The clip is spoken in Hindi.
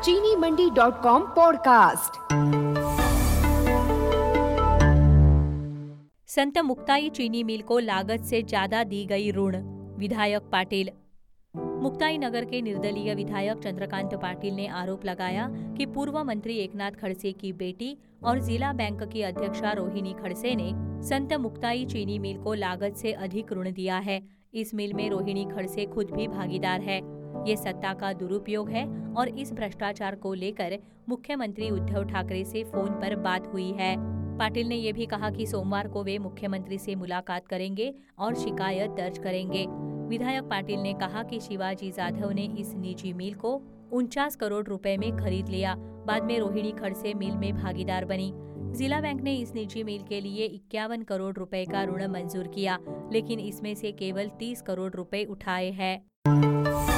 चीनीमंडी.com पॉडकास्ट। संत मुक्ताई चीनी मिल को लागत से ज्यादा दी गई ऋण, विधायक पाटिल। मुक्ताई नगर के निर्दलीय विधायक चंद्रकांत पाटिल ने आरोप लगाया कि पूर्व मंत्री एकनाथ खड़से की बेटी और जिला बैंक की अध्यक्षा रोहिणी खड़से ने संत मुक्ताई चीनी मिल को लागत से अधिक ऋण दिया है। इस मिल में रोहिणी खड़से खुद भी भागीदार है। ये सत्ता का दुरुपयोग है और इस भ्रष्टाचार को लेकर मुख्यमंत्री उद्धव ठाकरे से फोन पर बात हुई है। पाटिल ने यह भी कहा कि सोमवार को वे मुख्यमंत्री से मुलाकात करेंगे और शिकायत दर्ज करेंगे। विधायक पाटिल ने कहा कि शिवाजी जाधव ने इस निजी मिल को 49 करोड़ रुपए में खरीद लिया। बाद में रोहिणी खड़से मिल में भागीदार बनी। जिला बैंक ने इस निजी मिल के लिए 51 करोड़ रुपए का ऋण मंजूर किया, लेकिन इसमें से केवल 30 करोड़ रुपए उठाए हैं।